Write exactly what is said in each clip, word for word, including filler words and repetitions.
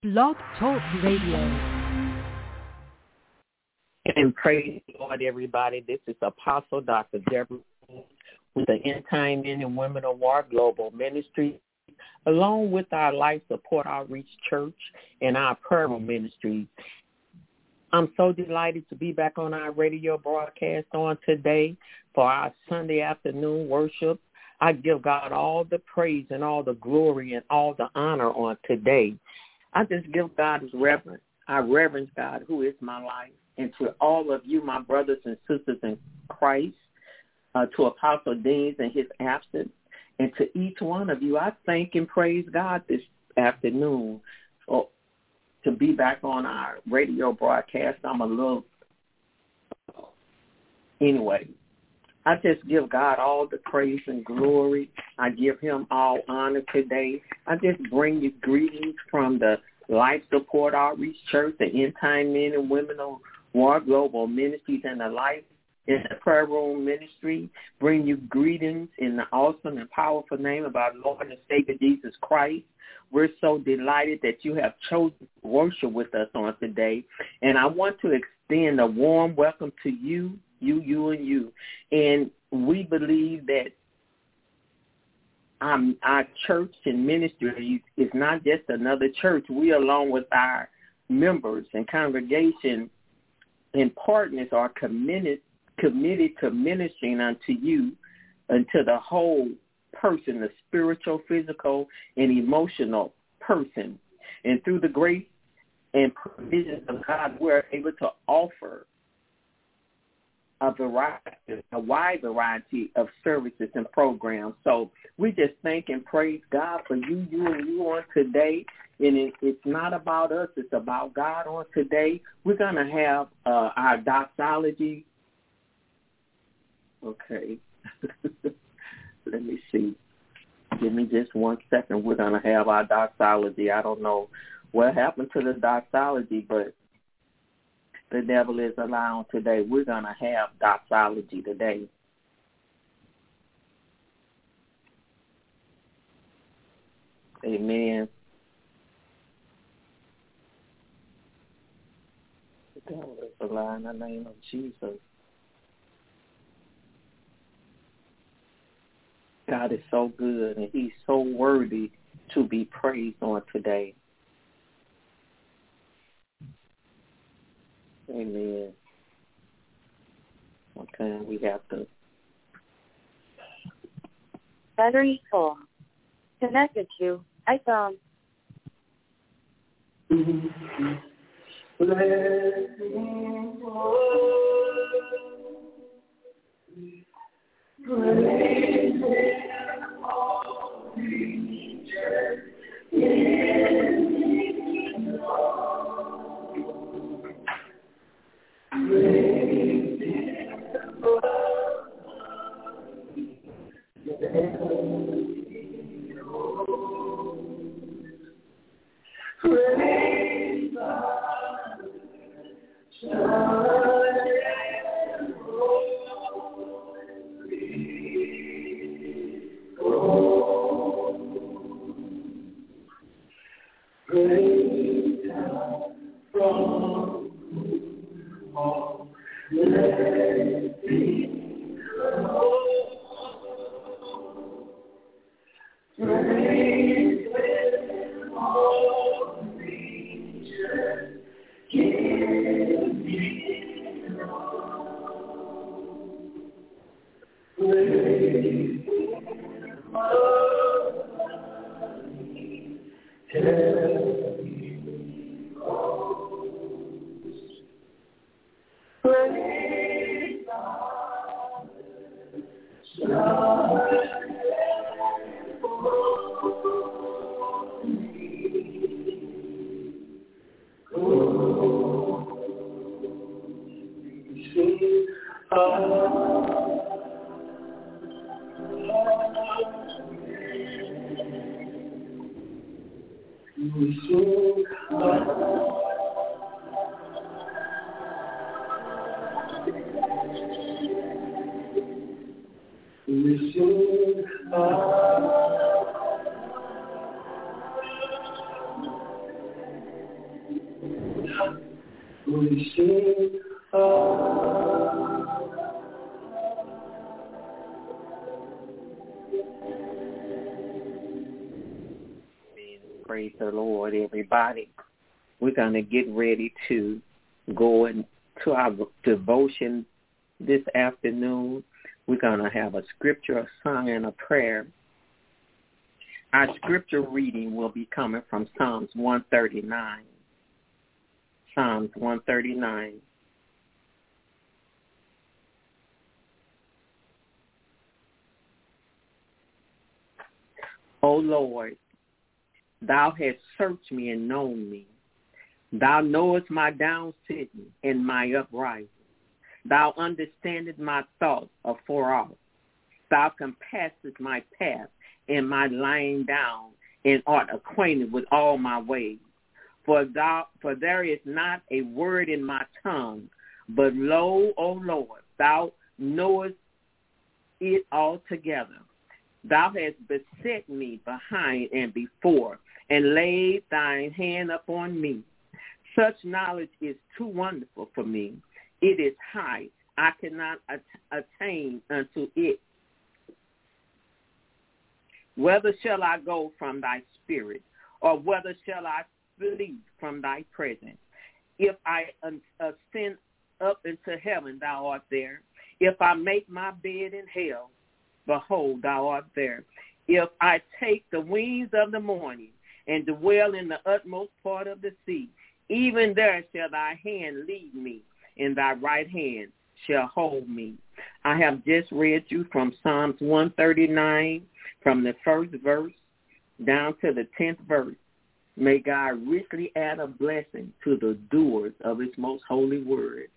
Blog Talk Radio. And praise the Lord, everybody. This is Apostle Doctor Deborah with the End Time Men and Women of War Global Ministry, along with our Life Support Outreach Church and our prayer room ministries. I'm so delighted to be back on our radio broadcast on today for our Sunday afternoon worship. I give God all the praise and all the glory and all the honor on today. I just give God his reverence. I reverence God, who is my life. And to all of you, my brothers and sisters in Christ, uh, to Apostle Deans in his absence, and to each one of you, I thank and praise God this afternoon for, to be back on our radio broadcast. I'm a little, anyway, I just give God all the praise and glory. I give him all honor today. I just bring you greetings from the Life Support Outreach Church, the End Time Men and Women of War Global Ministries, and the Life in the Prayer Room Ministry. Bring you greetings in the awesome and powerful name of our Lord and Savior Jesus Christ. We're so delighted that you have chosen to worship with us on today. And I want to extend a warm welcome to you, you, you, and you. And we believe that um, our church and ministry is not just another church. We, along with our members and congregation and partners, are committed committed to ministering unto you, unto the whole person, the spiritual, physical, and emotional person. And through the grace and provisions of God, we're able to offer a variety, a wide variety of services and programs. So we just thank and praise God for you, you, and you on today. And it, it's not about us. It's about God on today. We're going to have uh, our doxology. Okay. Let me see. Give me just one second. We're going to have our doxology. I don't know what happened to the doxology, but the devil is allowing today. We're going to have doxology today. Amen. The devil is allowing in the name of Jesus. God is so good, and he's so worthy to be praised on today. Amen. Okay, we have to. Battery full. Connected to iPhone. Praise him, all creatures in his Lord. Praise him, praise God, Son and praise God from all blessings flow. Praise with all creatures give me Lord. Praise with all tell me goes. Praise God, Son and Holy Ghost. Sing we sing we sing we sing hallelujah. Praise the Lord, everybody. We're going to get ready to go into our devotion this afternoon. We're going to have a scripture, a song, and a prayer. Our scripture reading will be coming from Psalms one thirty-nine. Psalms one thirty-nine. O Lord, thou hast searched me and known me. Thou knowest my down sitting and my uprising. Thou understandest my thoughts afar off. Thou compassest my path and my lying down, and art acquainted with all my ways. For thou, for there is not a word in my tongue, but lo, O Lord, thou knowest it altogether. Thou hast beset me behind and before, and laid thine hand upon me. Such knowledge is too wonderful for me. It is high. I cannot attain unto it. Whether shall I go from thy spirit, or whether shall I flee from thy presence? If I ascend up into heaven, thou art there. If I make my bed in hell, behold, thou art there. If I take the wings of the morning and dwell in the utmost part of the sea, even there shall thy hand lead me, and thy right hand shall hold me. I have just read you from Psalms one thirty-nine, from the first verse down to the tenth verse. May God richly add a blessing to the doers of his most holy word.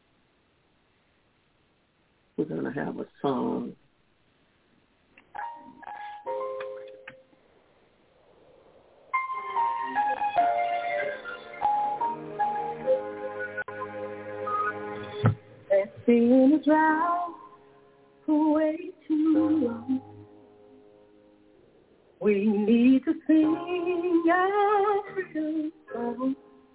We're going to have a song. It's been a drought for way too long. We need to sing our freedom song.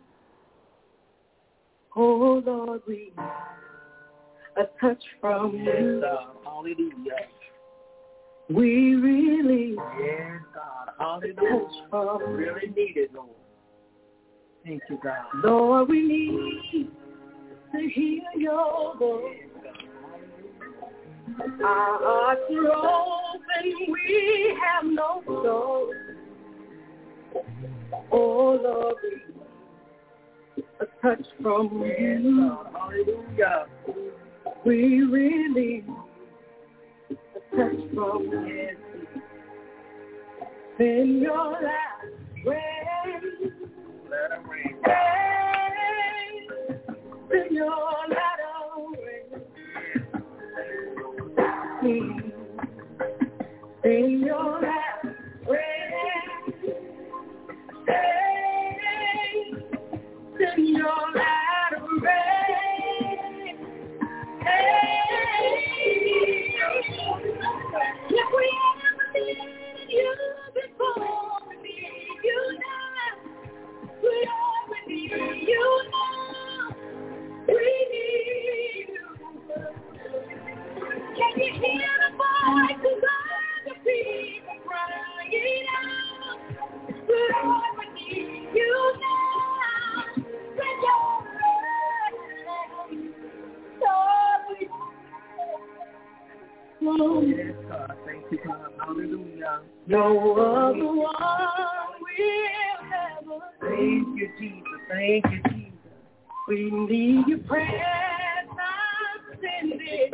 Oh Lord, we need a touch from you. Yes, God. Hallelujah. We really Yes, God. Hallelujah. touch from Really need it, Lord. Thank you, God. Lord, we need to hear your voice. Our hearts are open, we have no soul. Oh Lord, we need a touch from you. Hallelujah. We really need a touch from you. In your last rain, Let it rain. rain, in your latter rain, in your last rain, rain, in your latter rain, if we ever needed you before, we need you now. We always need you now. We need you. Can you hear the voices of the people crying out? We always need you now. When you're ready, Lord, we Yes, God. Thank you, God. Hallelujah. no other one will ever. Thank you, Jesus. Thank you, Jesus. We need your presence, send it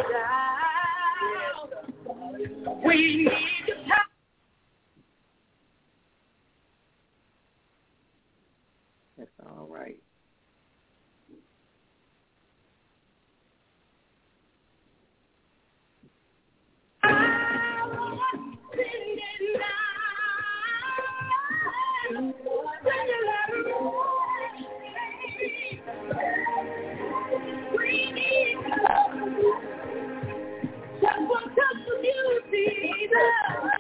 down. We need your power. That's all right. Send it down. Send it down. We need just one touch from you, Jesus.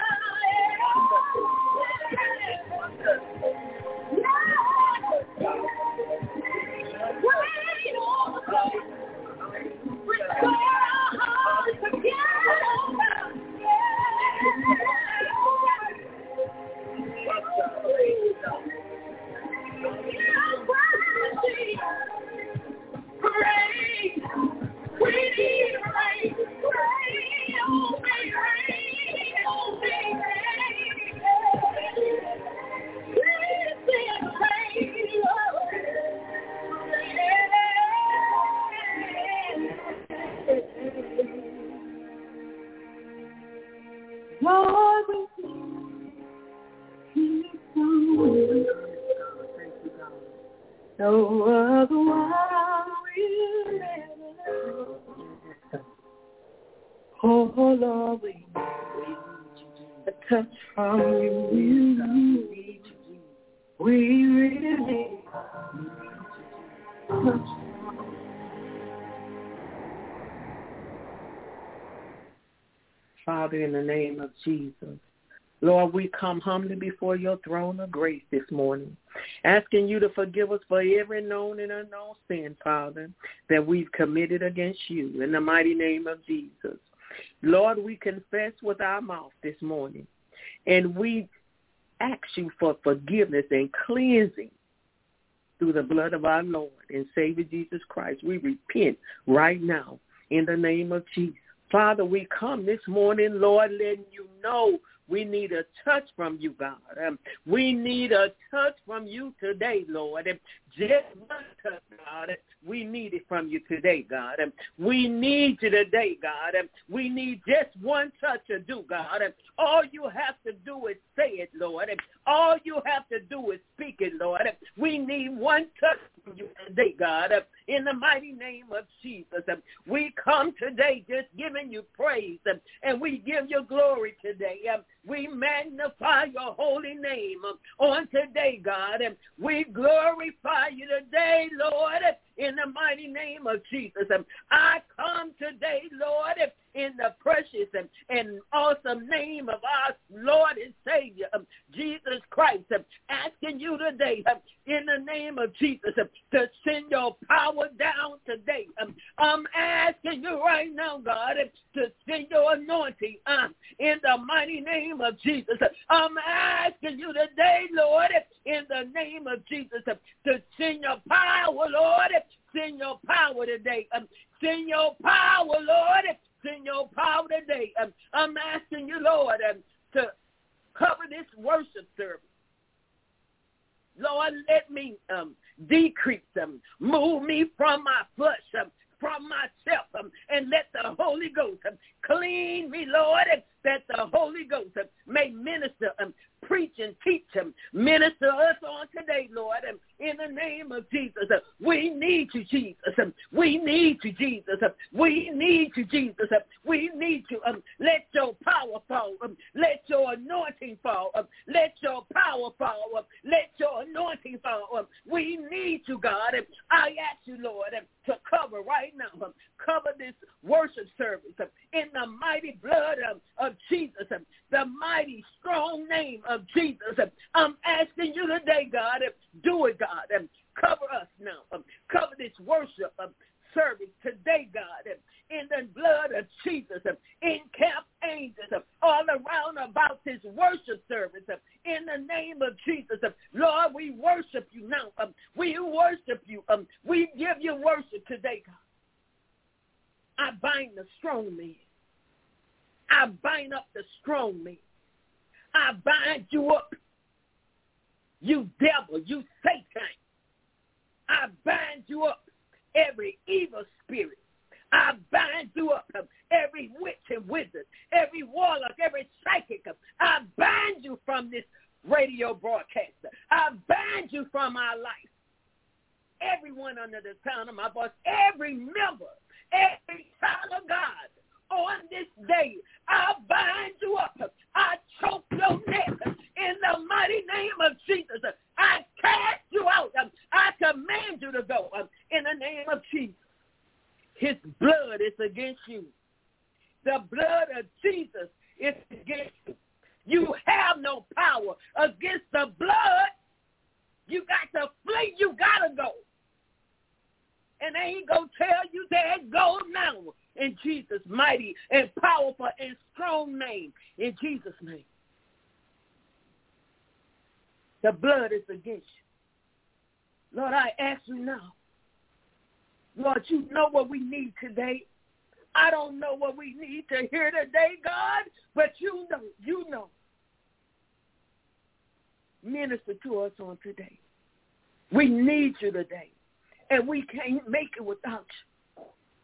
No other one will ever. Oh, Lord, we need a touch from you. We need you. We really need a touch from you. Father, in the name of Jesus, Lord, we come humbly before your throne of grace this morning, asking you to forgive us for every known and unknown sin, Father, that we've committed against you in the mighty name of Jesus. Lord, we confess with our mouth this morning, and we ask you for forgiveness and cleansing through the blood of our Lord and Savior Jesus Christ. We repent right now in the name of Jesus. Father, we come this morning, Lord, letting you know we need a touch from you, God. Um, we need a touch from you today, Lord. And just one touch, God. We need it from you today, God. And we need you today, God. And we need just one touch to do, God. And all you have to do is say it, Lord. And all you have to do is speak it, Lord. And we need one touch from you today, God. And in the mighty name of Jesus, and we come today just giving you praise, and, and we give you glory today. And we magnify your holy name on today, God, and we glorify you today, Lord, in the mighty name of Jesus. I come today, Lord, in the precious and, and awesome name of our Lord and Savior, Jesus Christ, asking you today, in the name of Jesus, to send your power down today. I'm asking you right now, God, to send your anointing uh, in the mighty name of Jesus. I'm asking you today, Lord, in the name of Jesus, to send your power, Lord. Send your power today. Um, send your power, Lord. Send your power today. Um, I'm asking you, Lord, um, to cover this worship service. Lord, let me um, decrease them. Um, move me from my flesh, um, from myself, um, and let the Holy Ghost um, clean me, Lord, that the Holy Ghost um, may minister, um, preach and teach him. Minister us on today, Lord, um, in the name of Jesus. Uh, we need you, Jesus. Um, we need you, Jesus. Uh, we need you, Jesus. Uh, we need you. Um, let your power fall. Um, let your anointing fall. Um, let your power fall. Um, let your anointing fall. Um, we need you, God. Um, I ask you, Lord, um, to cover right now. Um, cover this worship service um, in the mighty blood um, of Jesus, um, the mighty strong name of Jesus. Um, I'm asking you today, God, um, do it, God. Um, cover us now. Um, cover this worship um, service today, God, um, in the blood of Jesus. Um, encamp angels um, all around about this worship service. Um, in the name of Jesus. Um, Lord, we worship you now. Um, we worship you. Um, we give you worship today, God. I bind the strong man. I bind up the strong man. I bind you up, you devil, you Satan. I bind you up, every evil spirit. I bind you up, every witch and wizard, every warlock, every psychic. I bind you from this radio broadcaster. I bind you from our life. Everyone under the sound of my voice, every member, every child of God, on this day, I bind you up. I choke your neck in the mighty name of Jesus. I cast you out. I command you to go in the name of Jesus. His blood is against you. The blood of Jesus is against you. You have no power against the blood. You got to flee. You got to go. And they ain't going to tell you that go now. In Jesus' mighty and powerful and strong name. In Jesus' name. The blood is against you. Lord, I ask you now. Lord, you know what we need today. I don't know what we need to hear today, God, but you know, you know. Minister to us on today. We need you today, and we can't make it without you.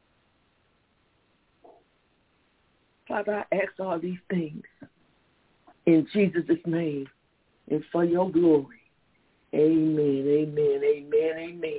Father, I ask all these things in Jesus' name and for your glory. Amen, amen, amen, amen.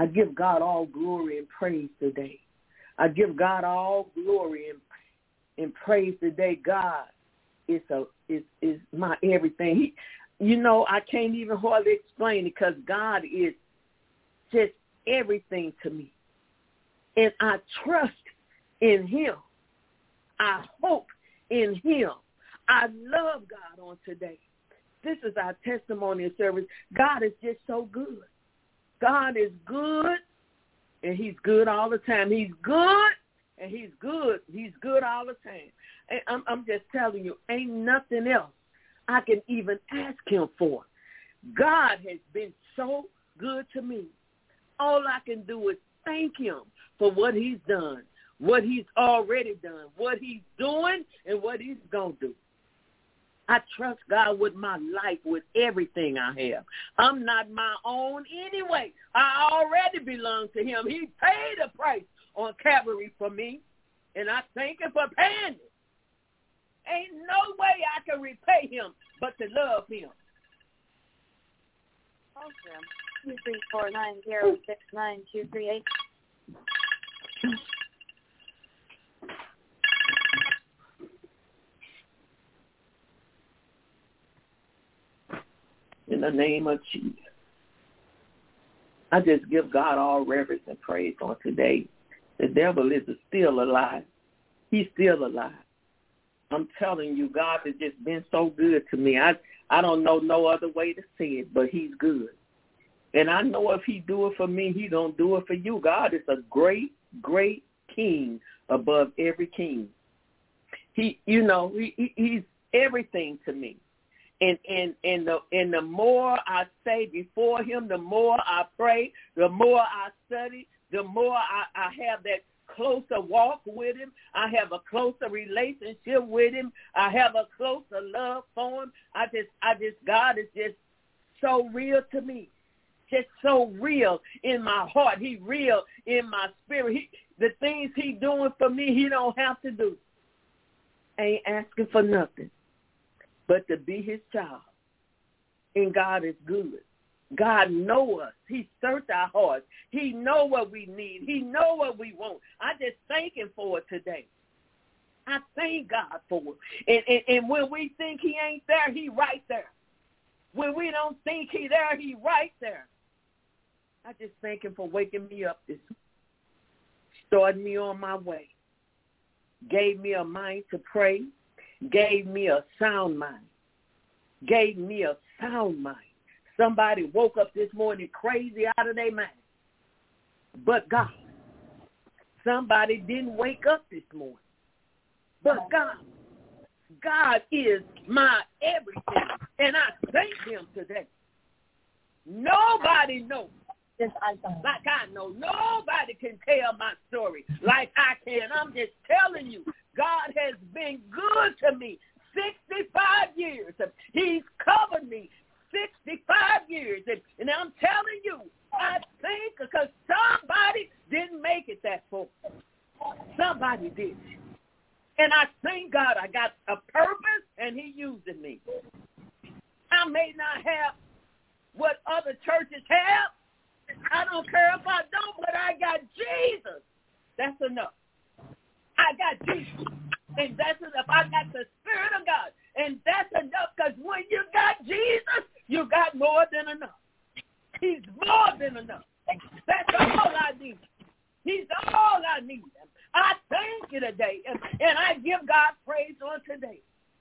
I give God all glory and praise today. I give God all glory and, and praise today. God is a is is my everything. He, you know, I can't even hardly explain it because God is just everything to me. And I trust in him. I hope in him. I love God on today. This is our testimony service. God is just so good. God is good, and he's good all the time. He's good, and he's good. He's good all the time. And I'm, I'm just telling you, ain't nothing else I can even ask him for. God has been so good to me. All I can do is thank him for what he's done, what he's already done, what he's doing, and what he's going to do. I trust God with my life, with everything I have. I'm not my own anyway. I already belong to him. He paid a price on Calvary for me, and I thank him for paying it. Ain't no way I can repay him but to love him. Awesome. two three four nine zero six nine two three eight. In the name of Jesus, I just give God all reverence and praise on today. The devil is still alive. He's still alive. I'm telling you, God has just been so good to me. I, I don't know no other way to say it, but he's good. And I know if he do it for me, he going to do it for you. God is a great, great king above every king. He, you know, he, he, he's everything to me. And and and the and the more I say before him, the more I pray, the more I study, the more I, I have that closer walk with him. I have a closer relationship with him. I have a closer love for him. I just I just God is just so real to me. Just so real in my heart. He real in my spirit. He, the things he doing for me, he don't have to do. Ain't asking for nothing but to be his child. And God is good. God know us. He search our hearts. He know what we need. He know what we want. I just thank him for it today. I thank God for it. And, and, and when we think he ain't there, he right there. When we don't think he there, he right there. I just thank him for waking me up this morning, starting me on my way, gave me a mind to pray, gave me a sound mind, gave me a sound mind. Somebody woke up this morning crazy out of their mind, but God. Somebody didn't wake up this morning, but God. God is my everything, and I thank him today. Nobody knows like I know. Nobody can tell my story like I can. I'm just telling you, God has been good to me sixty-five years. He's covered me sixty-five years. And, and I'm telling you, I think because somebody didn't make it that far. Somebody did. And I thank God I got a purpose, and he using me. I may not have what other churches have. I don't care if I don't, but I got Jesus. That's enough. I got Jesus. And that's enough. I got the Spirit of God. And that's enough, because when you got Jesus, you got more than enough. He's more than enough. That's all I need. He's all I need. I thank you today. And, and I give God praise on today.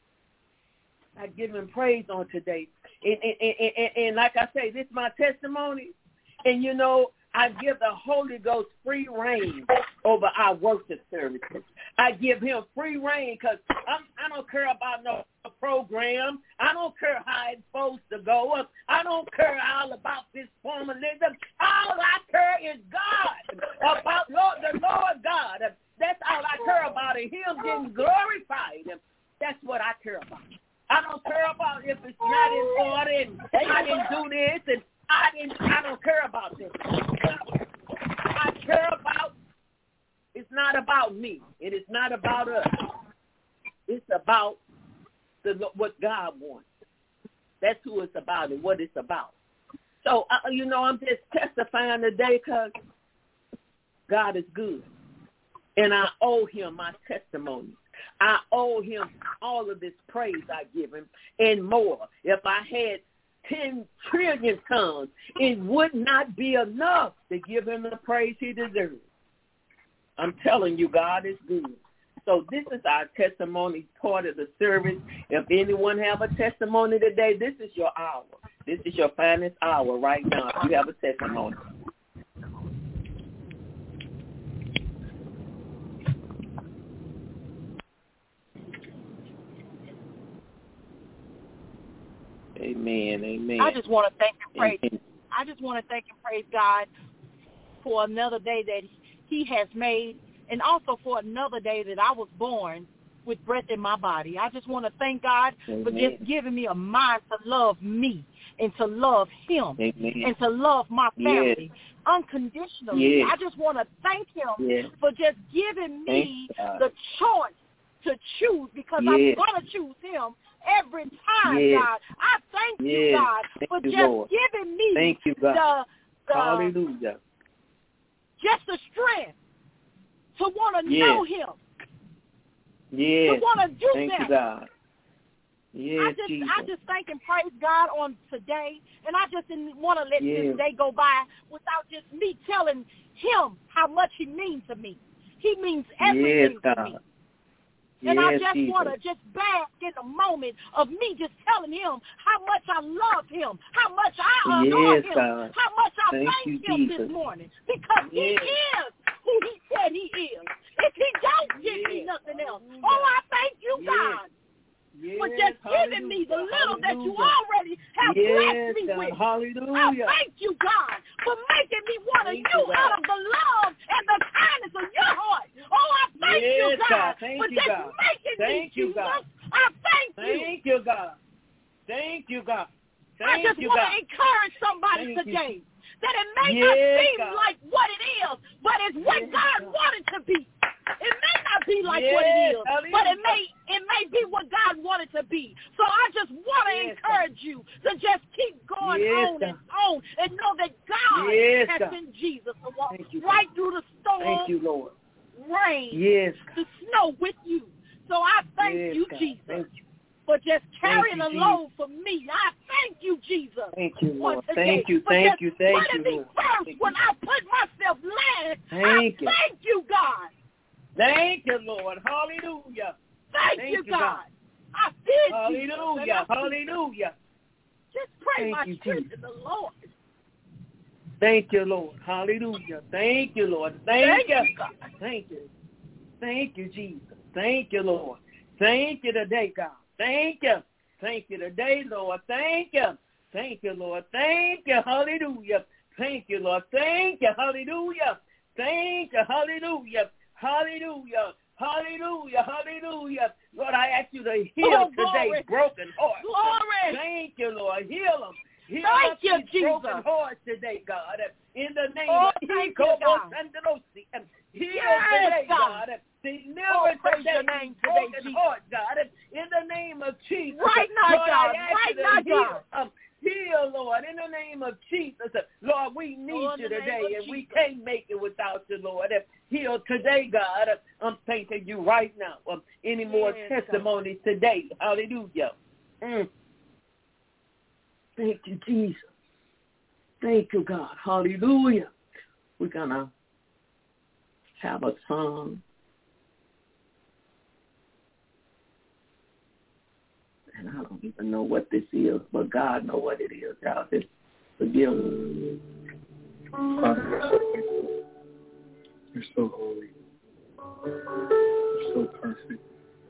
I give him praise on today. And, and, and, and, and like I say, this is my testimony. And, you know, I give the Holy Ghost free reign over our worship services. I give him free reign because I don't care about no program. I don't care how it's supposed to go. I don't care all about this formalism. All I care is God, about Lord, the Lord God. That's all I care about, and him getting glorified. That's what I care about. I don't care about if it's not in order and I didn't do this and I didn't. I don't care about this. I care about. It's not about me. It is not about us. It's about the what God wants. That's who it's about and what it's about. So, uh, you know, I'm just testifying today because God is good. And I owe him my testimony. I owe him all of this praise I give him and more. If I had ten trillion tons, it would not be enough to give him the praise he deserves. I'm telling you, God is good. So this is our testimony part of the service. If anyone have a testimony today, this is your hour. This is your finest hour right now if you have a testimony. Amen, amen. I just want to thank and praise. Amen. I just want to thank and praise God for another day that he has made, and also for another day that I was born with breath in my body. I just want to thank God Amen. For just giving me a mind to love me and to love him Amen. And to love my family yes. unconditionally. Yes. I just want to thank him yes. for just giving me the choice to choose, because yes. I'm going to choose him every time, yes. God. I thank yes. you, God, thank for you, just Lord. Giving me thank you, God. the, the Hallelujah. just the strength to want to yes. know him. Yes. To want to do thank that. You, God. Yes, I just, Jesus. I just thank and praise God on today, and I just didn't want to let yes. this day go by without just me telling him how much he means to me. He means everything yes, to me. Yes, And I just Jesus. want to just bask in the moment of me just telling him how much I love him, how much I adore yes, him, God. how much I thank, thank you, him Jesus. this morning. Because yes. he is who he said he is. If he don't give yes. me nothing else, oh, I thank you, yes. God, yes. for just Hallelujah. giving me the little Hallelujah. that you already have yes, blessed me God. with. Hallelujah. I thank you, God, for making me want to thank you you, out of the love and the kindness of your heart. Oh, I thank yes, you, God, God. Thank for you, just God. making thank me, you, Jesus. God. I thank you. Thank you, God. Thank you, God. Thank I just you, want God. to encourage somebody Thank today you. that it may yes, not seem God. like what it is, but it's what yes, God, God wanted to be. It may not be like yes, what it is, hallelujah. but it may it may be what God wanted to be. So I just want to yes, encourage God. you to just keep going yes, on God. and on and know that God yes, has God. been Jesus to walk you, right through the storm, Thank you, Lord. rain, yes, the snow with you. So I thank yes, you, God. Jesus. Thank you. For just carrying you, a load for me. I thank you, Jesus. Thank you, Lord. Today. Thank you, for thank just you, thank putting you, me Lord. first thank when you. I put myself last. Thank I you. thank you, God. Thank you, Lord. Hallelujah. Thank, thank you, you, God. God. I feel Hallelujah. Hallelujah. Just pray thank my you, strength Jesus. in the Lord. Thank you, Lord. Hallelujah. Thank you, Lord. Thank, Thank you. you, God. Thank you. Thank you, Jesus. Thank you, Lord. Thank you today, God. Thank you. Thank you today, Lord. Thank you. Thank you, Lord. Thank you. Hallelujah. Thank you, Lord. Thank you. Hallelujah. Thank you. Hallelujah. Hallelujah. Hallelujah. Hallelujah. Lord, I ask you to heal Oh, today glory. broken hearts. Glory. Thank you, Lord. Heal them. Heal Thank up you, these Jesus. broken hearts today, God. In the name Oh, of thank you, God. Heal Yes, today, God. God. Deliver Oh, praise today your name these today, broken Jesus. hearts, God. In the name of Jesus. Right now, Lord, God. I ask Right you to now, heal. God. Um, heal, Lord, in the name of Jesus. Lord, we need Oh, in you the name today, of and we Jesus. can't make it without you, Lord. Heal today, God. I'm thanking you right now. Um, any more Yes, testimonies God. Today? Hallelujah. Mm. Thank you, Jesus. Thank you, God. Hallelujah. We're going to have a song. And I don't even know what this is, but God knows what it is. Y'all just forgive me. You're so holy. You're so perfect.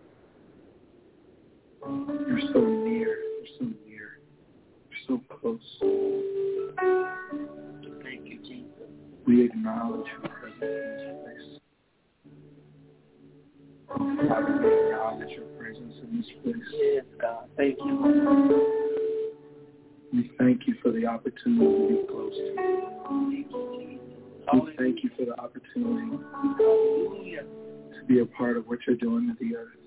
You're so near. You're so near. You're so close. Thank you, Jesus. We acknowledge your presence in this place. Father, we acknowledge your presence in this place. Yes, God. Thank you. We thank you for the opportunity to be close to you. We thank you for the opportunity Hallelujah. to be a part of what you're doing to the earth.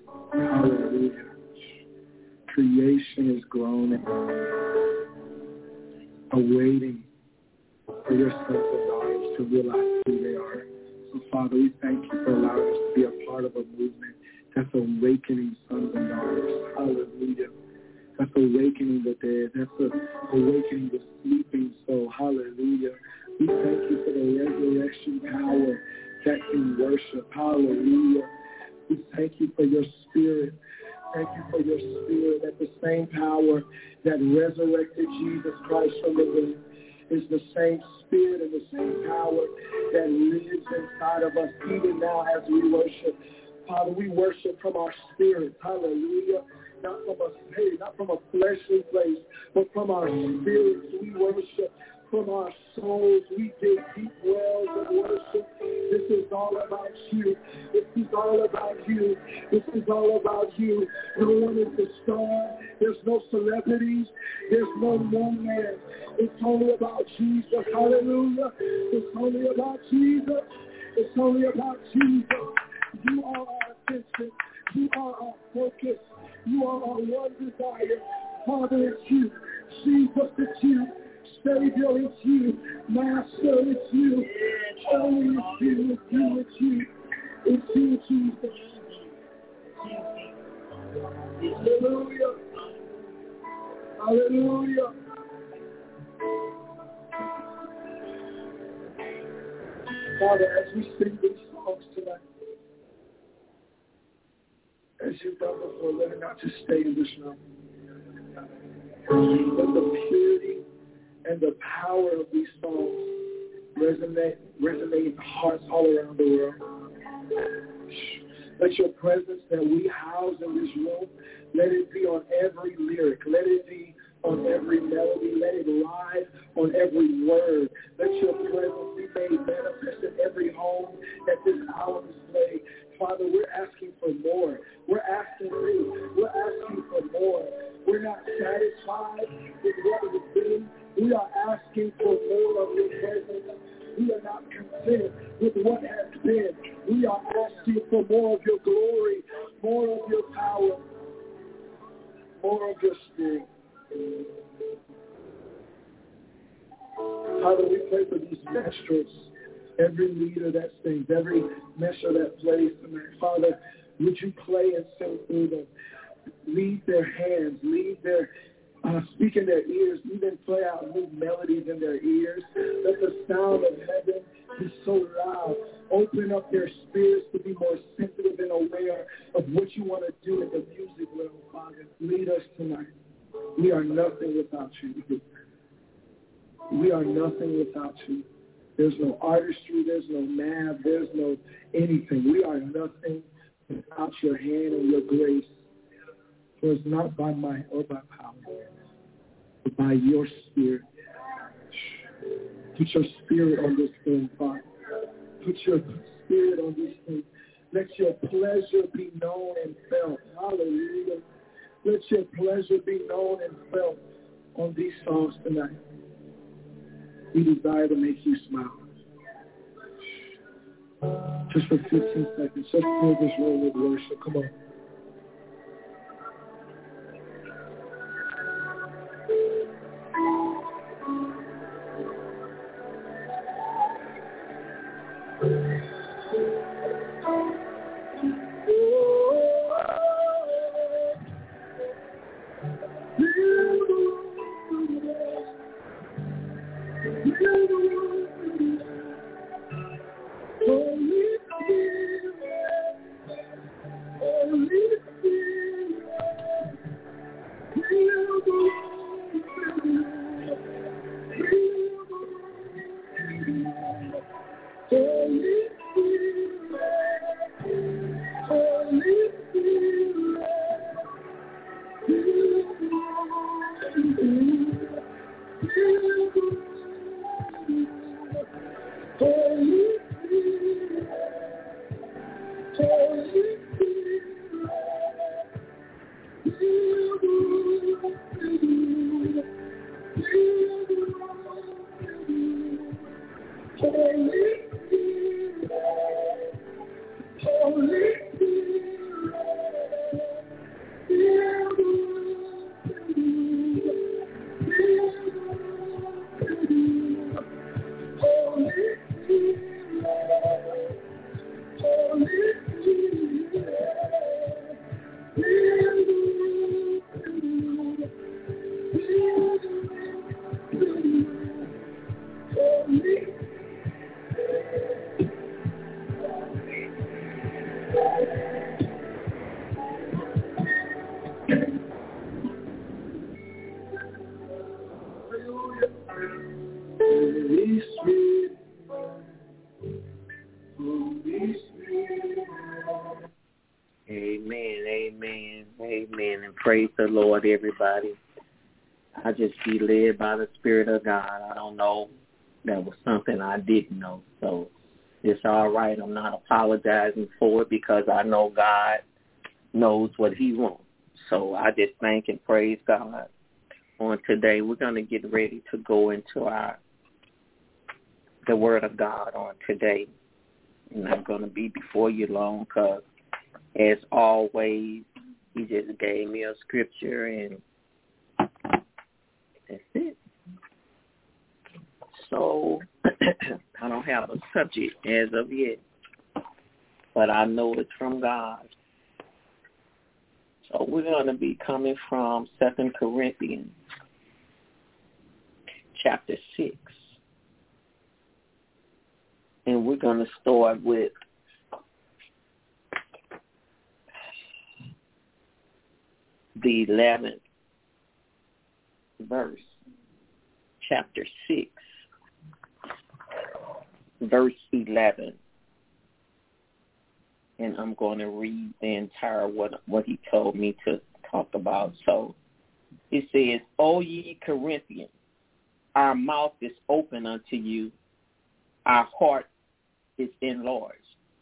Hallelujah. Creation is groaning. are waiting for your sons and daughters to realize who they are. So, Father, we thank you for allowing us to be a part of a movement that's awakening sons and daughters. Hallelujah. That's awakening the dead. That's a, awakening the sleeping soul. Hallelujah. We thank you for the resurrection power that can worship. Hallelujah. We thank you for your spirit. Thank you for your spirit, that the same power that resurrected Jesus Christ from the dead is the same spirit and the same power that lives inside of us even now as we worship. Father, we worship from our spirit. Hallelujah. Not from a hey, not from a fleshly place, but from our spirits. We worship from our souls. We dig deep wells of worship. This is all about you. This is all about you. This is all about you. No one is the star. There's no celebrities. There's no one man. It's only about Jesus. Hallelujah. It's only about Jesus. It's only about Jesus. You are our attention. You are our focus. You are our one desire. Father, it's you. Jesus, it's you. Savior, it's you. Master, it's you. Holy, it's you. It's you. It's you. It's you, Jesus. Hallelujah. Hallelujah. Father, as we sing these songs tonight, as you've done before, let it not just stay in this room. Let the purity and the power of these songs resonate, resonate in hearts all around the world. Let your presence that we house in this room, let it be on every lyric. Let it be on every melody. Let it ride on every word. Let your presence be made manifest in every home that this album is played. Father, we're asking for more. We're asking you. We're asking for more. We're not satisfied with what has been. We are asking for more of your presence. We are not content with what has been. We are asking for more of your glory, more of your power, more of your spirit. Father, we pray for these minstrels, every leader that sings, every minstrel that plays tonight. Father, would you play and sing through them? Lead their hands, lead their, uh, speak in their ears, even play out new melodies in their ears. Let the sound of heaven be so loud. Open up their spirits to be more sensitive and aware of what you want to do in the music realm, Father. Lead us tonight. We are nothing without you. We are nothing without you. There's no artistry, there's no math, there's no anything. We are nothing without your hand and your grace. For it's not by might or by power, but by your spirit. Put your spirit on this thing, Father. Put your spirit on this thing. Let your pleasure be known and felt. Hallelujah. Let your pleasure be known and felt on these songs tonight. We desire to make you smile. Just for fifteen seconds, just fill this room with worship. Come on. Holy Spirit, Holy Spirit. Amen, amen, amen, and praise the Lord, everybody. I just be led by the Spirit of God. I don't know. That was something I didn't know. So it's all right. I'm not apologizing for it because I know God knows what he wants. So I just thank and praise God. On today, we're going to get ready to go into our the Word of God on today. I'm not going to be before you long because, as always, he just gave me a scripture and that's it. So I don't have a subject as of yet, but I know it's from God. So we're going to be coming from Second Corinthians chapter six. And we're going to start with the eleventh verse, chapter six, verse eleven. And I'm going to read the entire what what he told me to talk about. So it says, O ye Corinthians, our mouth is open unto you, our heart is enlarged.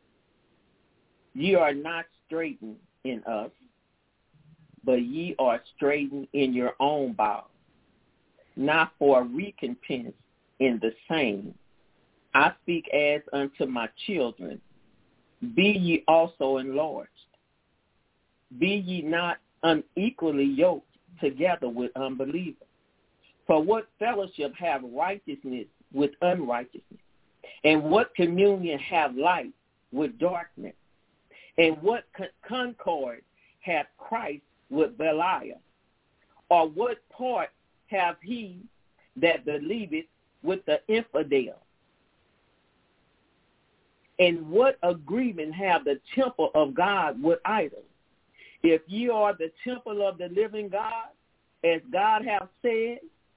Ye are not straitened in us, but ye are straitened in your own bowels, not for recompense in the same. I speak as unto my children, be ye also enlarged. Be ye not unequally yoked together with unbelievers. For what fellowship have righteousness with unrighteousness? And what communion have light with darkness? And what concord hath Christ with Belial? Or what part have he that believeth with the infidel? And what agreement have the temple of God with idols? If ye are the temple of the living God, as God hath said,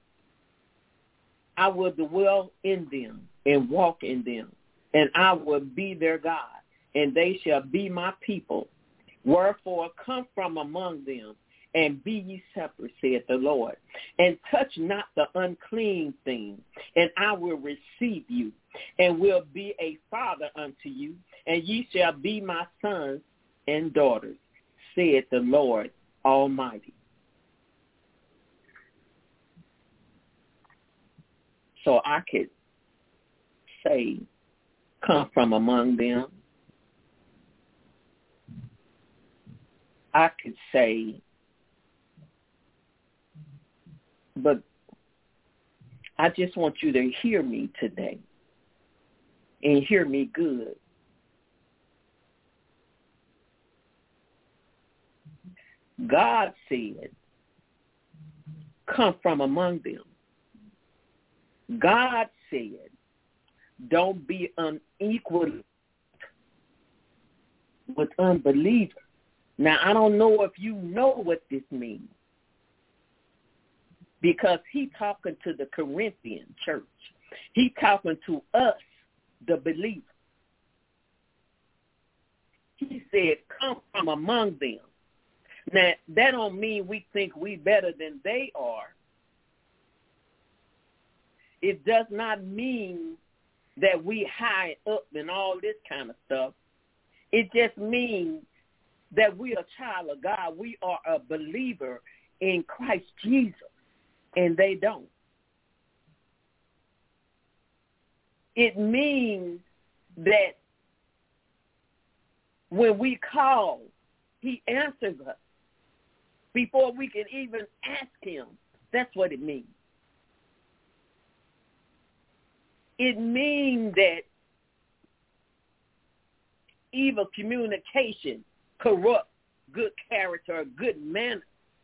I will dwell in them and walk in them, and I will be their God, and they shall be my people. Wherefore come from among them, and be ye separate, saith the Lord, and touch not the unclean thing, and I will receive you, and will be a father unto you, and ye shall be my sons and daughters, saith the Lord Almighty. So I could say, come from among them. I could say, but I just want you to hear me today and hear me good. God said, come from among them. God said, don't be unequal with unbelievers. Now, I don't know if you know what this means, because he talking to the Corinthian church. He talking to us, the believers. He said, come from among them. Now, that don't mean we think we better than they are. It does not mean that we high up and all this kind of stuff. It just means that we are a child of God. We are a believer in Christ Jesus, and they don't. It means that when we call, he answers us before we can even ask him. That's what it means. It means that evil communication corrupts good character or good manners.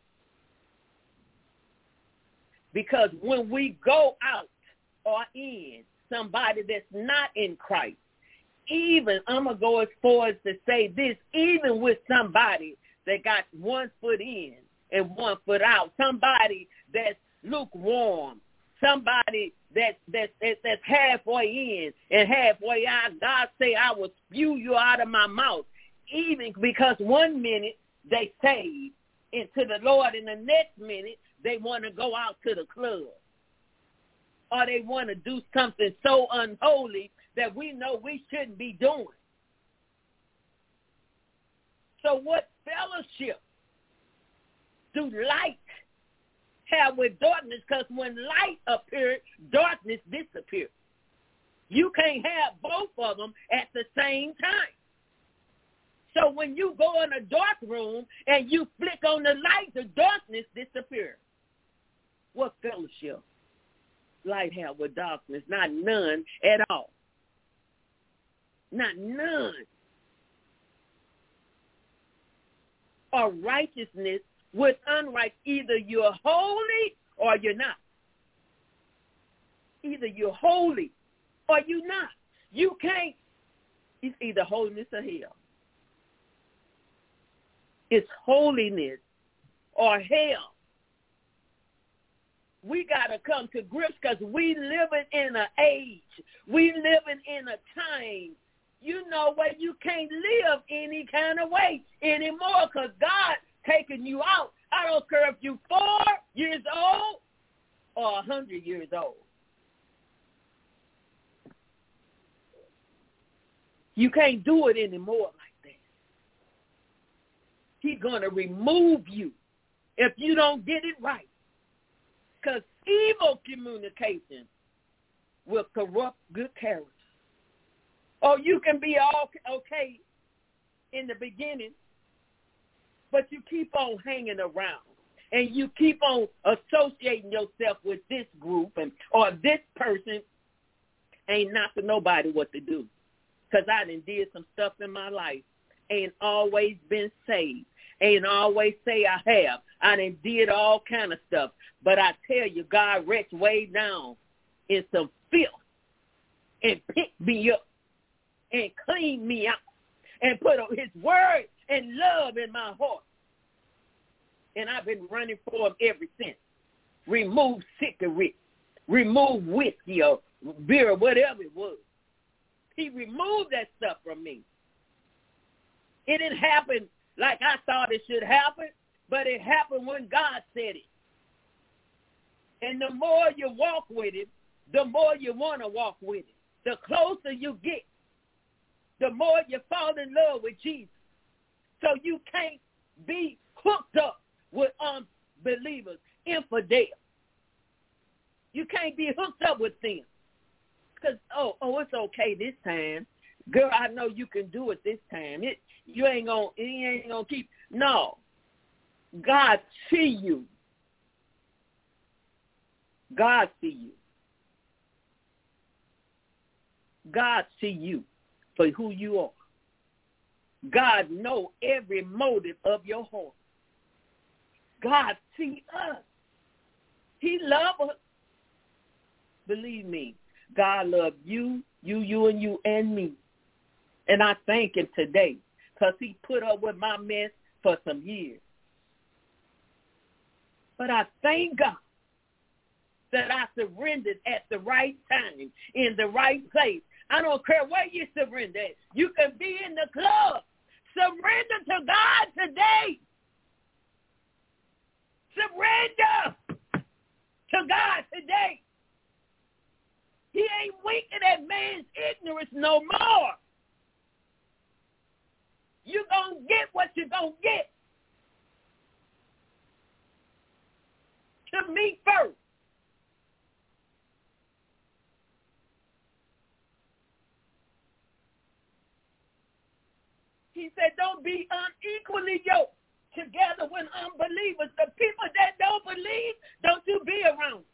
Because when we go out or in somebody that's not in Christ, even, I'm going to go as far as to say this, even with somebody that got one foot in and one foot out, somebody that's lukewarm, somebody that, that, that that's halfway in and halfway out. God say, I will spew you out of my mouth. Even because one minute they saved into the Lord, and the next minute they want to go out to the club. Or they want to do something so unholy that we know we shouldn't be doing. So what fellowship do light have with darkness? Because when light appeared, darkness disappeared. You can't have both of them at the same time. So when you go in a dark room and you flick on the light, the darkness disappears. What fellowship light have with darkness? Not none at all. Not none. Or righteousness with unrighteousness. Either you're holy or you're not. Either you're holy or you're not. You can't. It's either holiness or hell. It's holiness or hell. We got to come to grips because we living in an age. We living in a time, you know, where you can't live any kind of way anymore because God taking you out. I don't care if you're four years old or a hundred years old. You can't do it anymore like that. He's going to remove you if you don't get it right. Because evil communication will corrupt good character. Or you can be all okay in the beginning, but you keep on hanging around. And you keep on associating yourself with this group and or this person. Ain't not to nobody what to do. Because I done did some stuff in my life. Ain't always been saved. Ain't always say I have. I done did all kind of stuff. But I tell you, God reached way down in some filth and picked me up and cleaned me out and put his word and love in my heart. And I've been running for him ever since. Remove cigarettes. Remove whiskey or beer or whatever it was. He removed that stuff from me. It didn't happen like I thought it should happen, but it happened when God said it. And the more you walk with it, the more you want to walk with it. The closer you get, the more you fall in love with Jesus. So you can't be hooked up with unbelievers, infidels. You can't be hooked up with them. Because, oh, oh, it's okay this time. Girl, I know you can do it this time. It you ain't gonna it ain't gonna keep no. God see you. God see you. God see you for who you are. God know every motive of your heart. God see us. He loves us. Believe me, God loves you, you, you, and you, and me. And I thank him today because he put up with my mess for some years. But I thank God that I surrendered at the right time, in the right place. I don't care where you surrender at. You can be in the club. Surrender to God today. Surrender to God today. He ain't winking at man's ignorance no more. You're going to get what you're going to get. To me first. He said, don't be unequally yoked together with unbelievers. The people that don't believe, don't you be around.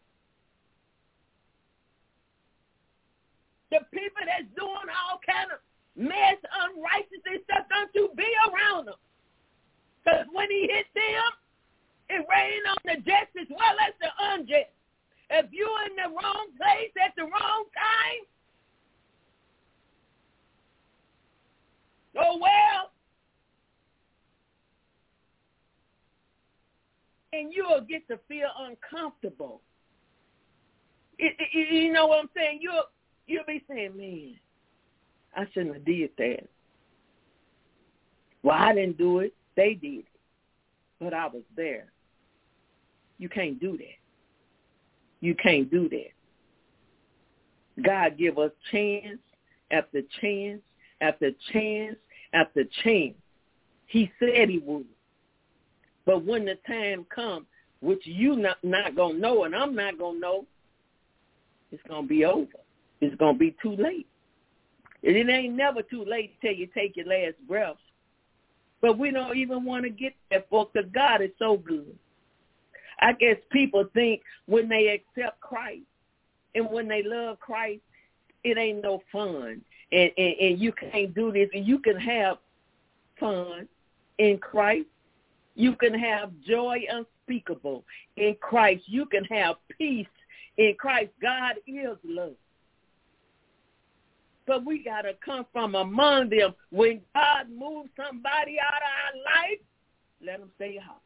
The people that's doing all kind of mess, unrighteous and stuff, don't you be around them. Because when he hit them, it rained on the just as well as the unjust. If you're in the wrong place at the wrong time, oh well. And you'll get to feel uncomfortable. it, it, you know what I'm saying? You'll, you'll be saying, man, I shouldn't have did that. Well, I didn't do it. They did it. But I was there. You can't do that. You can't do that. God give us chance after chance after chance after chance. He said he would. But when the time comes, which you not, not going to know and I'm not going to know, it's going to be over. It's going to be too late. And it ain't never too late till you take your last breath. But we don't even want to get there for because God is so good. I guess people think when they accept Christ and when they love Christ, it ain't no fun. And, and, and you can't do this. And you can have fun in Christ. You can have joy unspeakable in Christ. You can have peace in Christ. God is love. But we got to come from among them. When God moves somebody out of our life, let them stay out.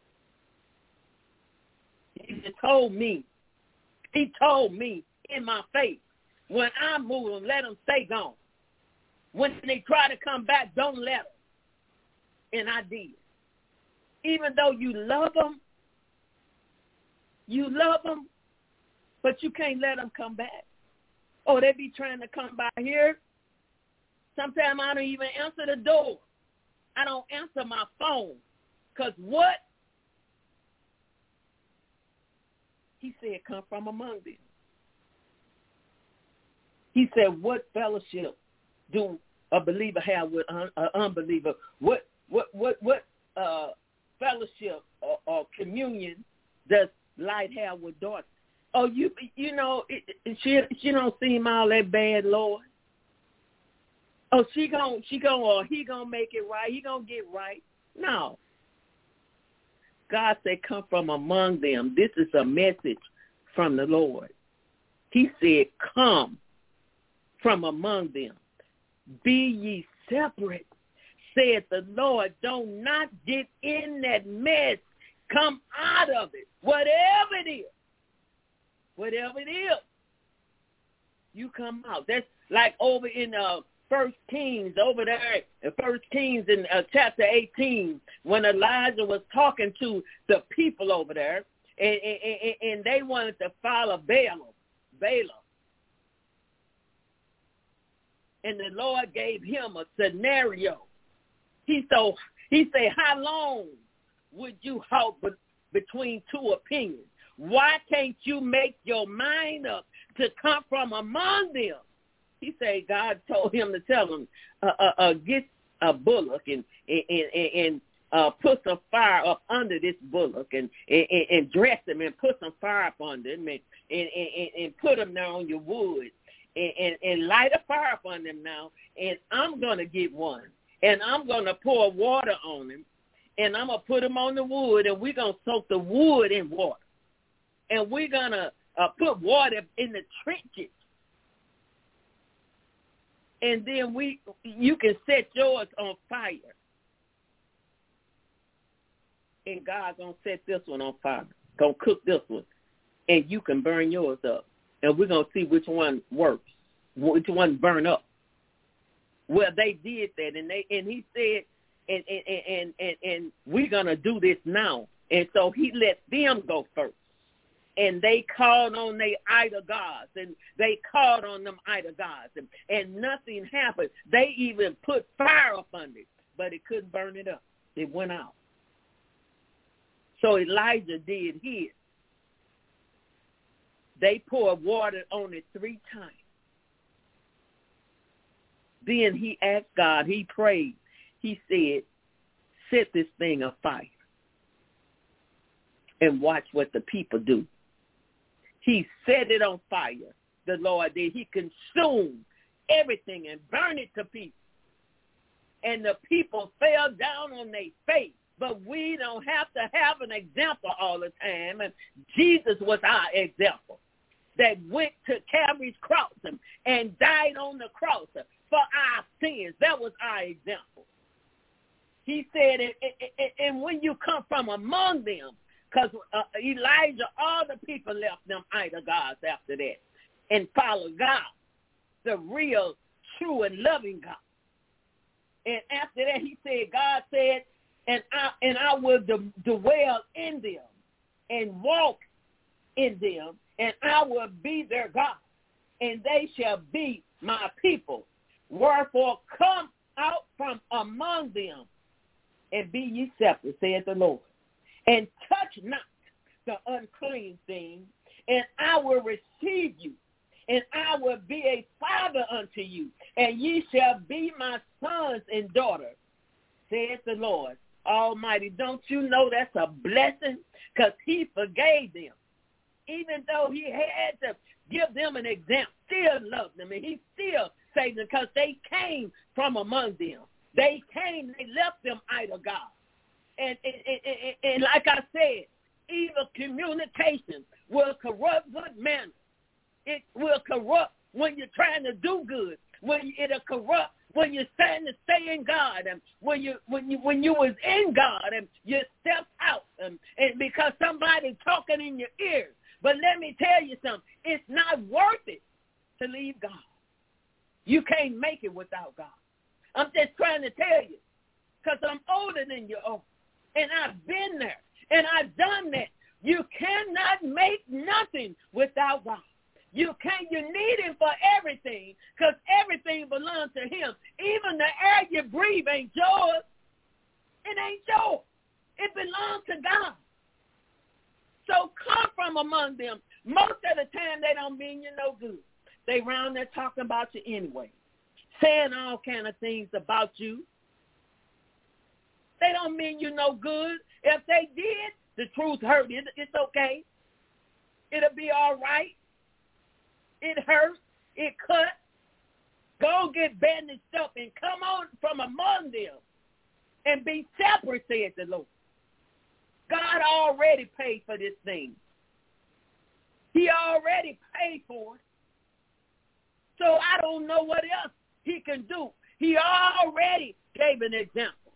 He told me, he told me in my face, when I move them, let them stay gone. When they try to come back, don't let them. And I did. Even though you love them, you love them, but you can't let them come back. Oh, they be trying to come by here. Sometimes I don't even answer the door. I don't answer my phone. Because what? He said, come from among them. He said, what fellowship do a believer have with an unbeliever? What what what what uh, fellowship or, or communion does light have with darkness? Oh, you you know, it, it, she she don't seem all that bad, Lord. Oh, she gon' she gon' or he gonna make it right. He gonna get right. No. God said, come from among them. This is a message from the Lord. He said, come from among them. Be ye separate, said the Lord. Don't not get in that mess. Come out of it, whatever it is. Whatever it is, you come out. That's like over in uh, First Kings, over there, in First Kings in uh, chapter eighteen, when Elijah was talking to the people over there, and, and, and they wanted to follow Balaam, Balaam. And the Lord gave him a scenario. He so he said, how long would you halt be- between two opinions? Why can't you make your mind up to come from among them? He said God told him to tell him, uh, uh, uh, get a bullock and and, and, and uh, put some fire up under this bullock and, and, and dress him and put some fire up under him and, and, and, and put him there on your wood and, and, and light a fire up on him now. And I'm going to get one. And I'm going to pour water on him. And I'm going to put him on the wood, and we're going to soak the wood in water. And we're going to uh, put water in the trenches. And then we, you can set yours on fire. And God's going to set this one on fire. Going to cook this one. And you can burn yours up. And we're going to see which one works, which one burn up. Well, they did that. And they and he said, and, and, and, and, and we're going to do this now. And so he let them go first. And they called on their idol gods, and they called on them idol gods, and, and nothing happened. They even put fire up under it, but it couldn't burn it up. It went out. So Elijah did his. They poured water on it three times. Then he asked God, he prayed. He said, set this thing afire and watch what the people do. He set it on fire, the Lord did. He consumed everything and burned it to pieces. And the people fell down on their face. But we don't have to have an example all the time. And Jesus was our example that went to Calvary's cross and, and died on the cross for our sins. That was our example. He said, and, and, and when you come from among them, Because uh, Elijah, all the people left them idol gods after that and followed God, the real, true, and loving God. And after that, he said, God said, and I, and I will d- dwell in them and walk in them, and I will be their God, and they shall be my people. Wherefore come out from among them and be ye separate, saith the Lord, and touch not the unclean thing, and I will receive you, and I will be a father unto you, and ye shall be my sons and daughters, saith the Lord Almighty. Don't you know that's a blessing? Because he forgave them. Even though he had to give them an example, still loved them, and he still saved them because they came from among them. They came, they left them idol gods. And, and, and, and like I said, evil communication will corrupt good manners. It will corrupt when you're trying to do good. When it'll corrupt when you're trying to stay in God, and when you when you when you was in God and you stepped out, and, and because somebody talking in your ears. But let me tell you something: it's not worth it to leave God. You can't make it without God. I'm just trying to tell you, because I'm older than you are, and I've been there, and I've done that. You cannot make nothing without God. You can't. You need him for everything, because everything belongs to him. Even the air you breathe ain't yours. It ain't yours. It belongs to God. So come from among them. Most of the time, they don't mean you no good. They around there talking about you anyway, saying all kind of things about you. They don't mean you no good. If they did, the truth hurt. It's okay. It'll be all right. It hurts. It cut. Go get bandaged up and come on from among them and be separate, said the Lord. God already paid for this thing. He already paid for it. So I don't know what else he can do. He already gave an example.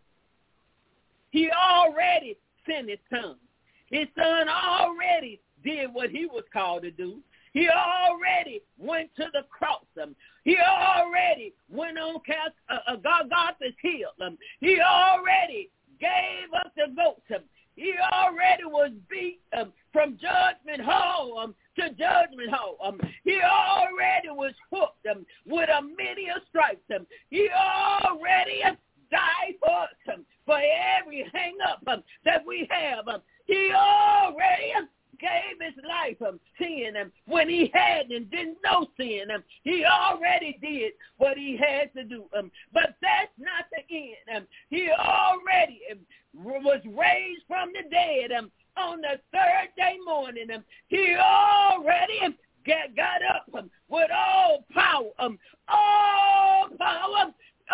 He already sent his son. His son already did what he was called to do. He already went to the cross. Um, he already went on uh, uh, Golgotha's hill. Um, he already gave up the ghost. Um, he already was beat um, from judgment hall um, to judgment hall. Um, he already was hooked um, with a many a stripes. Um, he already um, died for us, um, for every hang-up um, that we have. Um, he already um, gave his life um, sin um, when he had and didn't know sin. Um, he already did what he had to do. Um, but that's not the end. Um, he already um, was raised from the dead um, on the third day morning. Um, he already um, got, got up um, with all power, um, all power,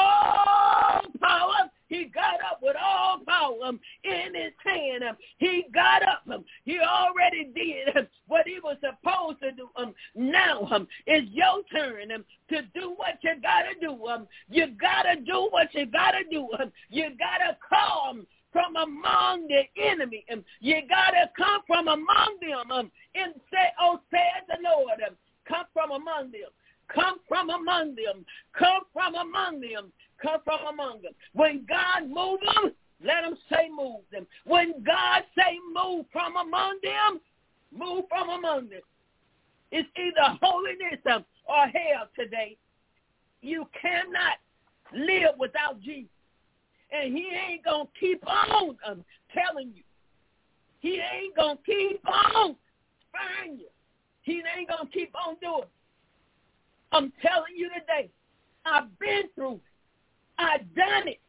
all power. He got up with all power um, in his hand. Um, he got up. Um, he already did um, what he was supposed to do. Um, now um, it's your turn um, to do what you got to do. Um, you got to do what you got to do. Um, you got to come from among the enemy. Um, you got to come from among them um, and say, oh, says the Lord, um, come from among them. Come from among them. Come from among them. Come from among them. When God move them, let them say move them. When God say move from among them, move from among them. It's either holiness or hell today. You cannot live without Jesus. And he ain't going to keep on I'm telling you. He ain't going to keep on sparing you. He ain't going to keep on doing it. I'm telling you today, I've been through it. I done it.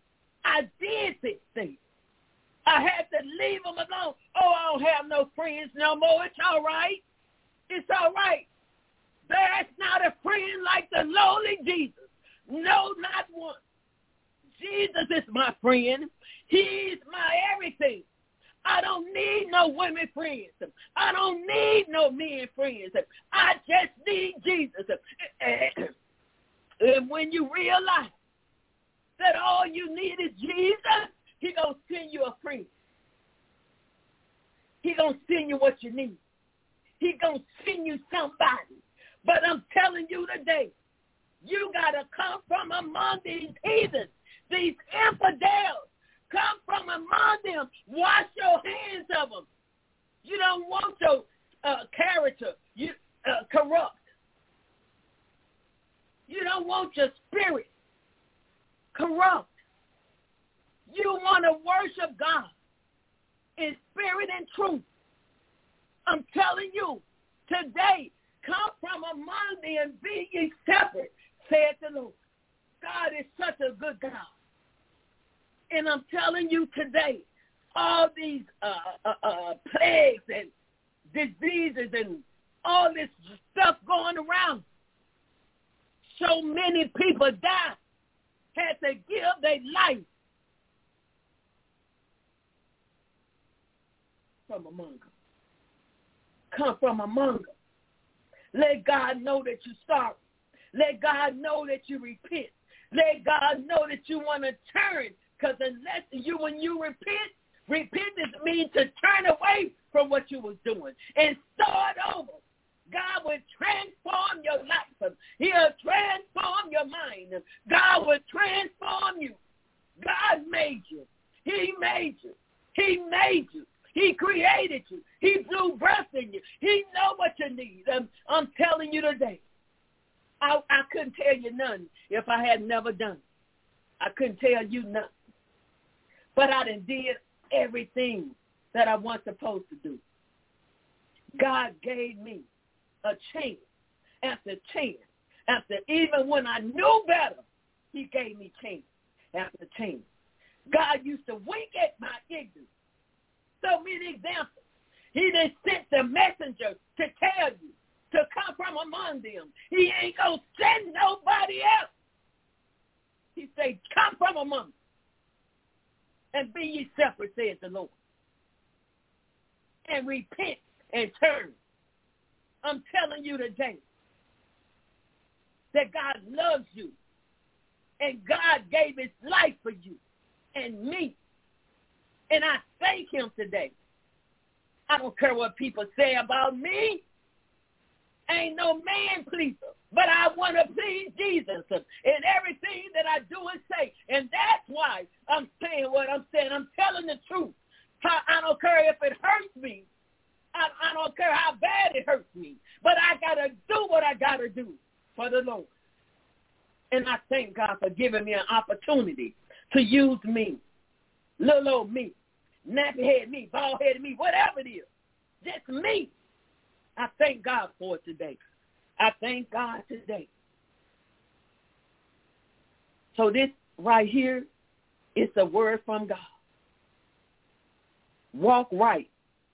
I did this thing. I had to leave them alone. Oh, I don't have no friends no more. It's all right. It's all right. There's not a friend like the lowly Jesus. No, not one. Jesus is my friend. He's my everything. I don't need no women friends. I don't need no men friends. I just need Jesus. And when you realize that all you need is Jesus, he going to send you a friend. He going to send you what you need. He going to send you somebody. But I'm telling you today, you got to come from among these heathens, these infidels. Come from among them. Wash your hands of them. You don't want your uh, character you uh, corrupt. You don't want your spirit corrupt. You want to worship God in spirit and truth. I'm telling you, today, come from among them and be ye separate, said the Lord. God is such a good God. And I'm telling you today, all these uh, uh, uh, plagues and diseases and all this stuff going around, so many people died, had to give their life from among them. Come from among them. Let God know that you're sorry. Let God know that you repent. Let God know that you want to turn. Because unless you, when you repent, repentance means to turn away from what you was doing and start over. God will transform your life. He'll transform your mind. God will transform you. God made you. He made you. He made you. He created you. He blew breath in you. He know what you need. I'm, I'm telling you today, I, I couldn't tell you none if I had never done it. I couldn't tell you nothing. But I done did everything that I was supposed to do. God gave me a chance after chance. After even when I knew better, he gave me chance after chance. God used to wink at my ignorance. So many examples. He done sent the messenger to tell you to come from among them. He ain't going to send nobody else. He said, come from among them and be ye separate, says the Lord. And repent and turn. I'm telling you today that God loves you and God gave his life for you and me. And I thank him today. I don't care what people say about me. Ain't no man pleaser. But I want to please Jesus in everything that I do and say. And that's why I'm saying what I'm saying. I'm telling the truth. I don't care if it hurts me. I, I don't care how bad it hurts me. But I got to do what I got to do for the Lord. And I thank God for giving me an opportunity to use me. Little old me, nappy-head me, bald-headed me, whatever it is, just me. I thank God for it today. I thank God today. So this right here is a word from God. Walk right.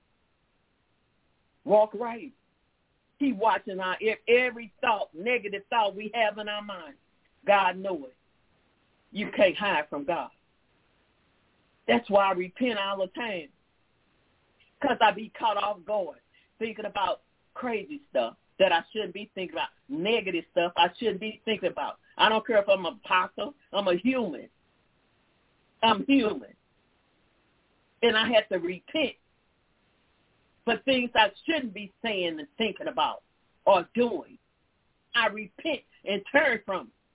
Walk right. He watching our every thought, negative thought we have in our mind. God knows it. You can't hide from God. That's why I repent all the time. Because I be caught off guard, thinking about crazy stuff that I shouldn't be thinking about, negative stuff I shouldn't be thinking about. I don't care if I'm an apostle. I'm a human. I'm human. And I have to repent for things I shouldn't be saying and thinking about or doing. I repent and turn from it.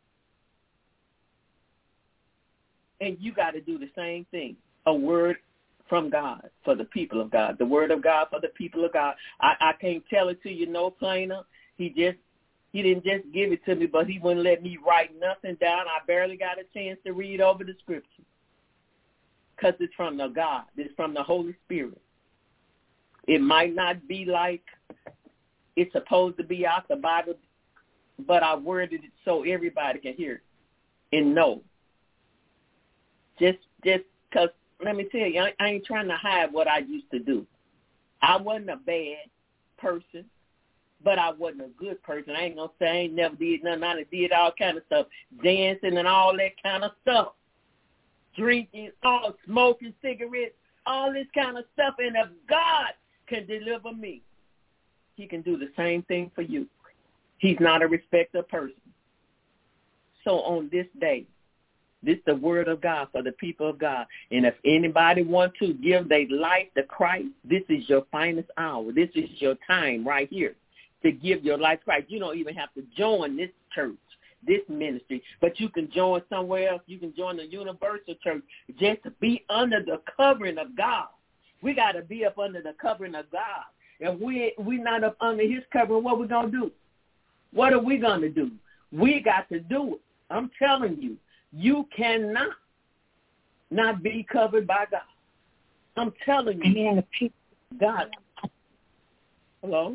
And you got to do the same thing. A word from God for the people of God. The word of God for the people of God. I, I can't tell it to you no plainer. He just, he didn't just give it to me, but he wouldn't let me write nothing down. I barely got a chance to read over the scripture. Because it's from the God. It's from the Holy Spirit. It might not be like it's supposed to be out the Bible, but I worded it so everybody can hear it and know. Just, just because, let me tell you, I, I ain't trying to hide what I used to do. I wasn't a bad person, but I wasn't a good person. I ain't going to say I ain't never did nothing. I did all kind of stuff, dancing and all that kind of stuff, drinking, all smoking cigarettes, all this kind of stuff. And if God can deliver me, he can do the same thing for you. He's not a respecter of person. So on this day, This is the word of God for the people of God. And if anybody wants to give their life to Christ, this is your finest hour. This is your time right here to give your life to Christ. You don't even have to join this church, this ministry, but you can join somewhere else. You can join the Universal Church just to be under the covering of God. We got to be up under the covering of God. If we we not up under his covering, what we going to do? What are we going to do? We got to do it. I'm telling you, you cannot not be covered by God. I'm telling you, God. Hello?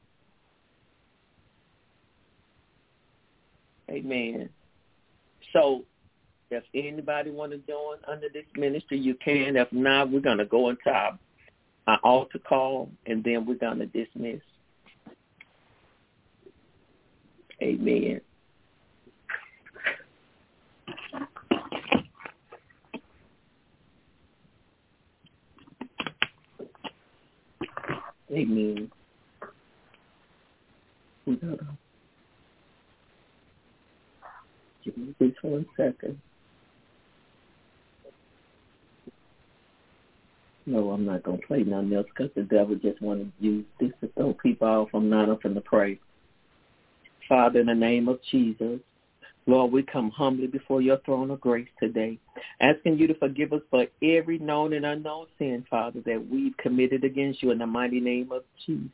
Amen. So if anybody want to join under this ministry, you can. If not, we're going to go into our, our altar call, and then we're going to dismiss. Amen. Amen. We got to give me this one second. No, I'm not going to play nothing else because the devil just want to use this to throw people off. I'm not up in the pray. Father, in the name of Jesus, Lord, we come humbly before your throne of grace today, asking you to forgive us for every known and unknown sin, Father, that we've committed against you in the mighty name of Jesus.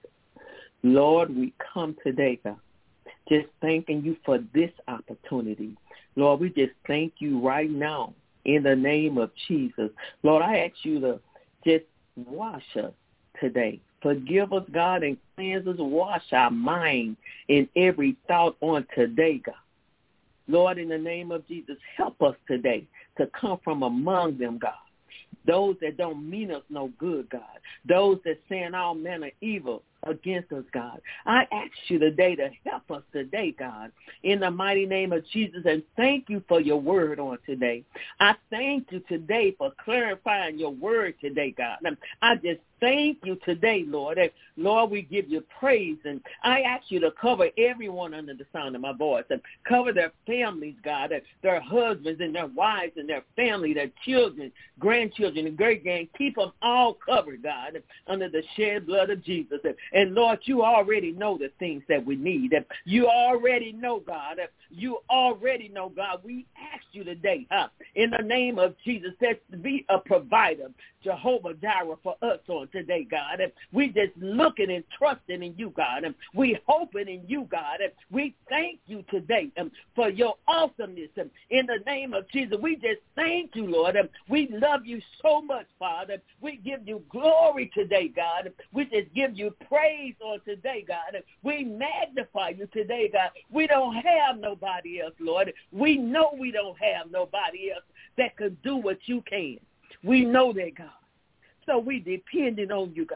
Lord, we come today, God, just thanking you for this opportunity. Lord, we just thank you right now in the name of Jesus. Lord, I ask you to just wash us today. Forgive us, God, and cleanse us. Wash our mind in every thought on today, God. Lord, in the name of Jesus, help us today to come from among them, God. Those that don't mean us no good, God. Those that saying all manner of evil against us, God. I ask you today to help us today, God, in the mighty name of Jesus, and thank you for your word on today. I thank you today for clarifying your word today, God. I just thank you today, Lord. And Lord, we give you praise, and I ask you to cover everyone under the sound of my voice, and cover their families, God, and their husbands and their wives and their family, their children, grandchildren, and great-grand. Keep them all covered, God, under the shed blood of Jesus. And Lord, you already know the things that we need. You already know, God. You already know, God. We ask you today, huh, in the name of Jesus, that be a provider, Jehovah Jireh, for us on today, God. We just looking and trusting in you, God. We hoping in you, God. We thank you today for your awesomeness. In the name of Jesus, we just thank you, Lord. We love you so much, Father. We give you glory today, God. We just give you praise on today, God. We magnify you today, God. We don't have nobody else, Lord. We know we don't have nobody else that could do what you can. We know that, God. So we depending on you, God.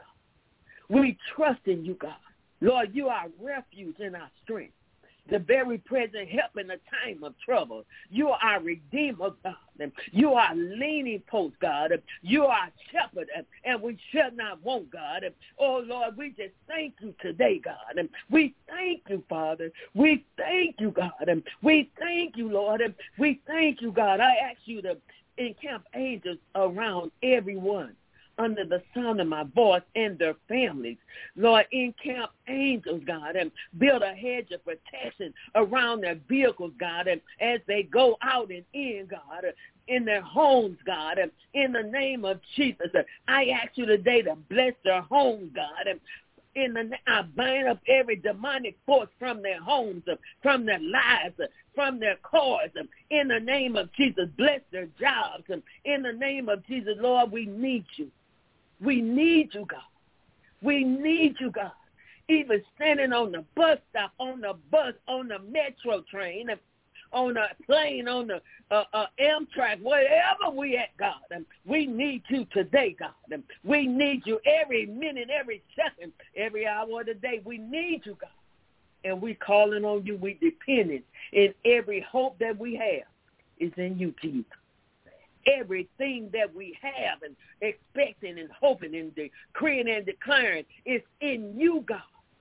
We trust in you, God. Lord, you are refuge and our strength, the very present help in the time of trouble. You are our Redeemer, God. You are leaning post, God. You are shepherd, and we shall not want, God. Oh, Lord, we just thank you today, God. We thank you, Father. We thank you, God. We thank you, Lord. We thank you, God. I ask you to encamp angels around everyone under the sound of my voice and their families. Lord, encamp angels, God, and build a hedge of protection around their vehicles, God, and as they go out and in, God, in their homes, God, and in the name of Jesus. I ask you today to bless their homes, God, and in the, I bind up every demonic force from their homes, from their lives, from their cars. In the name of Jesus, bless their jobs. In the name of Jesus, Lord, we need you. We need you, God. We need you, God. Even standing on the bus stop, on the bus, on the metro train, on the plane, on the uh, uh, Amtrak, wherever we at, God. Um, we need you today, God. Um, we need you every minute, every second, every hour of the day. We need you, God. And we calling on you. We depending. And every hope that we have is in you, Jesus. Everything that we have and expecting and hoping and decreeing and declaring is in you, God.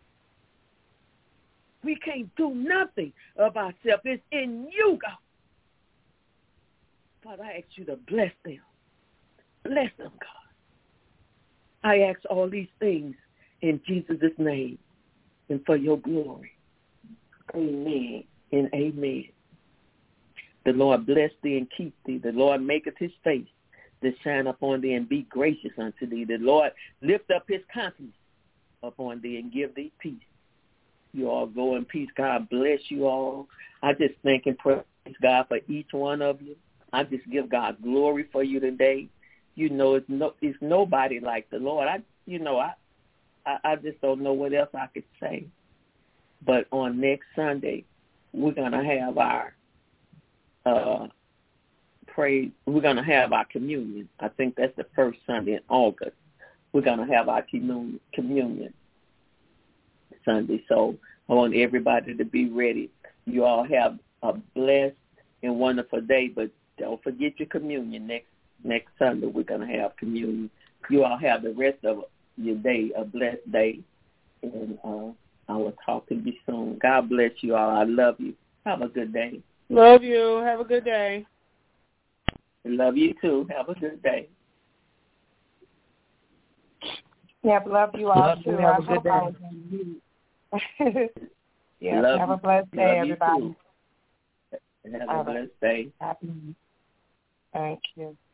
We can't do nothing of ourselves. It's in you, God. Father, I ask you to bless them. Bless them, God. I ask all these things in Jesus' name and for your glory. Amen and amen. The Lord bless thee and keep thee. The Lord maketh his face to shine upon thee and be gracious unto thee. The Lord lift up his countenance upon thee and give thee peace. You all go in peace. God bless you all. I just thank and praise God for each one of you. I just give God glory for you today. You know, it's no, it's nobody like the Lord. I, you know, I, I, I just don't know what else I could say. But on next Sunday, we're gonna have our uh, praise. We're gonna have our communion. I think that's the first Sunday in August. We're gonna have our communion, communion Sunday. So I want everybody to be ready. You all have a blessed and wonderful day, but don't forget your communion. Next next Sunday, we're going to have communion. You all have the rest of your day, a blessed day, and uh, I will talk to you soon. God bless you all. I love you. Have a good day. Love you. Have a good day. Love you, too. Have a good day. Yeah, love you all, love too. You. Have I a good day. Yeah, love have you. a blessed day, love everybody. You too. Have a blessed day. Happy. Thank you.